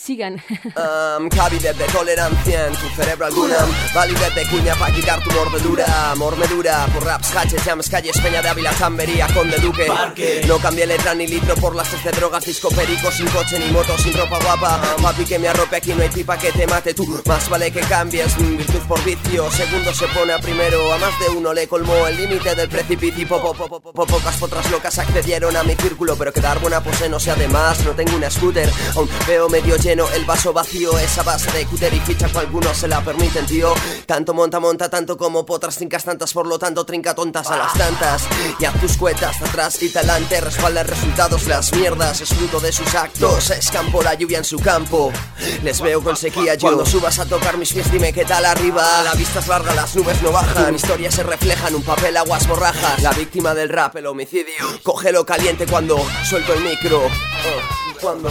Sigan. Cavidez de tolerancia en tu cerebro alguna validez de cuña para quitar tu mordedura por raps, hatches, jams, calles, Peña de Ávila, Chambería, Conde Duque Parque. No cambié letra ni litro por las 13 drogas, disco perico, sin coche ni moto, sin ropa guapa. Papi que me arrope, aquí no hay pipa que te mate tú. Más vale que cambies virtud por vicio. Segundo se pone a primero, a más de uno le colmó el límite del precipicio. Pocas otras locas accedieron a mi círculo, pero quedar buena pose no sea de más. No tengo una scooter, aún veo medio lleno el vaso vacío. Esa base de cúter y ficha que algunos se la permiten, tío. Tanto monta, tanto como potras trincas tantas. Por lo tanto trinca tontas a las tantas. Y haz tus cuetas atrás y talante. Respalda resultados, las mierdas es fruto de sus actos. Escampo la lluvia en su campo. Les veo con sequía yo. Cuando subas a tocar mis pies dime qué tal arriba. La vista es larga, las nubes no bajan. Historias se reflejan, un papel, aguas borrajas. La víctima del rap, el homicidio. Cógelo caliente cuando suelto el micro. Cuando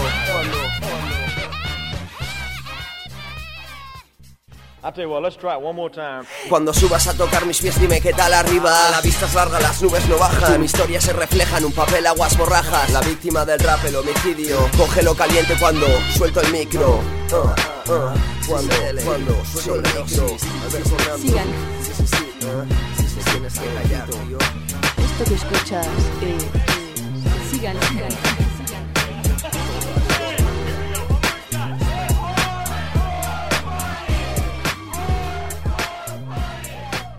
I tell you what, let's try it one more time. Cuando subas a tocar mis pies dime qué tal arriba. La vista es larga, las nubes no bajan. Mi historia se refleja en un papel, aguas borrajas. La víctima del rap, el homicidio. Cógelo caliente cuando suelto el micro. Cuando suelto el micro. Sigan. Si tienes que callar, tío. Esto que escuchas, sigan.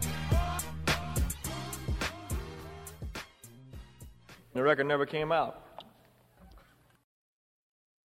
The record never came out.